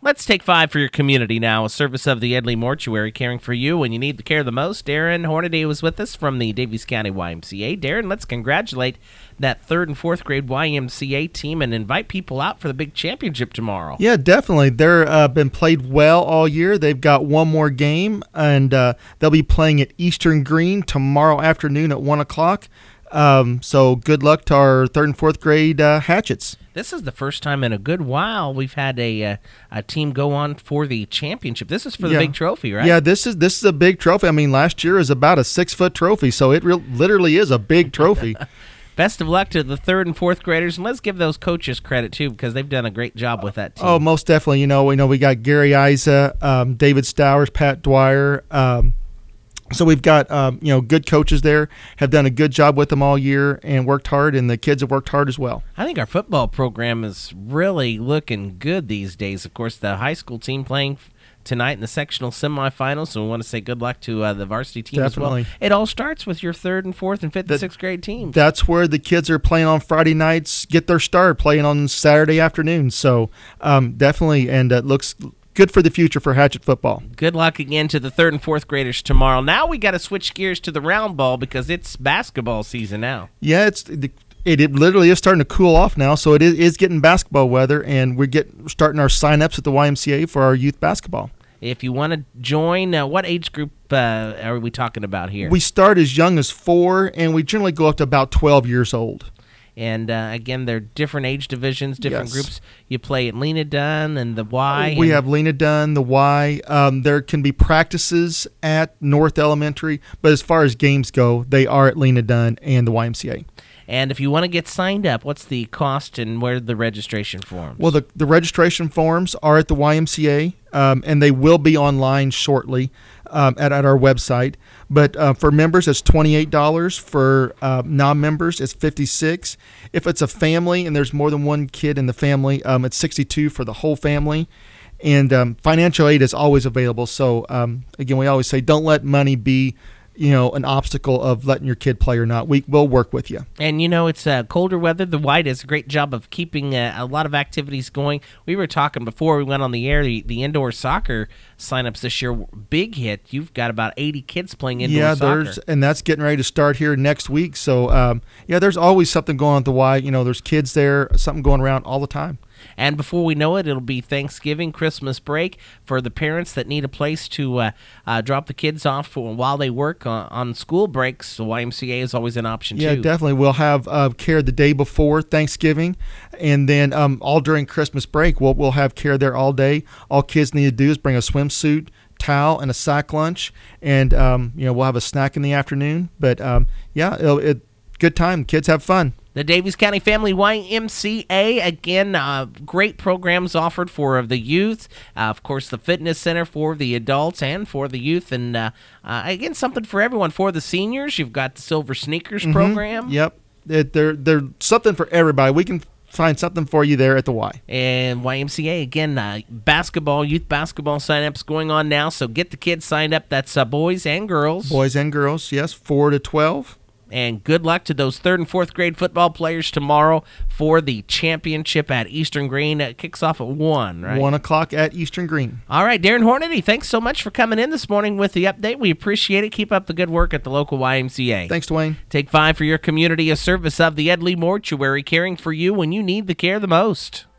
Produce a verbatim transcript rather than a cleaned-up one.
Let's take five for your community now. A service of the Ed Lee Mortuary, caring for you when you need the care the most. Darren Hornady was with us from the Daviess County Y M C A. Darren, let's congratulate that third and fourth grade Y M C A team and invite people out for the big championship tomorrow. Yeah, definitely. They've uh, been played well all year. They've got one more game, and uh, they'll be playing at Eastern Green tomorrow afternoon at one o'clock. Um, so good luck to our third and fourth grade uh, Hatchets. This is the first time in a good while we've had a uh, a team go on for the championship. This is for the yeah. big trophy, right? Yeah, this is this is a big trophy. I mean, last year is about a six-foot trophy, so it re- literally is a big trophy. Best of luck to the third and fourth graders, and let's give those coaches credit, too, because they've done a great job with that team. Oh, most definitely. You know, we know we got Gary Isa, um, David Stowers, Pat Dwyer. Um, so we've got, um, you know, good coaches there, have done a good job with them all year and worked hard, and the kids have worked hard as well. I think our football program is really looking good these days. Of course, the high school team playing tonight in the sectional semifinals, so we want to say good luck to uh, the varsity team Definitely. as well. It all starts with your third and fourth and fifth That, and sixth grade teams. That's where the kids are playing on Friday nights, get their start playing on Saturday afternoons. So um, definitely, and it looks good for the future for Hatchet football. Good luck again to the third and fourth graders tomorrow. Now we got to switch gears to the round ball because it's basketball season now. Yeah, it's the It, it literally is starting to cool off now, so it is, is getting basketball weather, and we're getting starting our sign-ups at the Y M C A for our youth basketball. If you want to join, uh, what age group uh, are we talking about here? We start as young as four, and we generally go up to about twelve years old. And, uh, again, they're different age divisions, different Yes. groups. You play at Lena Dunn and the Y. We and have Lena Dunn, the Y. Um, there can be practices at North Elementary, but as far as games go, they are at Lena Dunn and the Y M C A. And if you want to get signed up, what's the cost and where are the registration forms? Well, the, the registration forms are at the Y M C A, um, and they will be online shortly um, at, at our website. But uh, for members, it's twenty-eight dollars. For uh, non-members, it's fifty-six dollars. If it's a family and there's more than one kid in the family, um, it's sixty-two dollars for the whole family. And um, financial aid is always available. So, um, again, we always say don't let money be you know, an obstacle of letting your kid play or not. We will work with you. And, you know, it's uh, colder weather. The Y does a great job of keeping uh, a lot of activities going. We were talking before we went on the air, the, the indoor soccer signups this year, big hit. You've got about eighty kids playing indoor yeah, soccer. There's, and that's getting ready to start here next week. So, um, yeah, there's always something going on at the Y. You know, there's kids there, something going around all the time. And before we know it, it'll be Thanksgiving, Christmas break for the parents that need a place to uh, uh, drop the kids off for while they work on, on school breaks. The Y M C A is always an option, yeah, too. Yeah, definitely. We'll have uh, care the day before Thanksgiving, and then um, all during Christmas break, we'll, we'll have care there all day. All kids need to do is bring a swimsuit, towel, and a sack lunch, and um, you know we'll have a snack in the afternoon. But, um, yeah, it'll, it good time. Kids have fun. The Daviess County Family Y M C A, again, uh, great programs offered for the youth. Uh, of course, the fitness center for the adults and for the youth. And, uh, uh, again, something for everyone. For the seniors, you've got the Silver Sneakers Mm-hmm. program. Yep. It, they're, they're something for everybody. We can find something for you there at the Y. And Y M C A, again, uh, basketball, youth basketball sign-ups going on now. So get the kids signed up. That's uh, boys and girls. Boys and girls, yes, four to twelve. And good luck to those third and fourth grade football players tomorrow for the championship at Eastern Green. It kicks off at one, right? one o'clock at Eastern Green. All right, Darren Hornady, thanks so much for coming in this morning with the update. We appreciate it. Keep up the good work at the local Y M C A. Thanks, Dwayne. Take five for your community, a service of the Ed Lee Mortuary, caring for you when you need the care the most.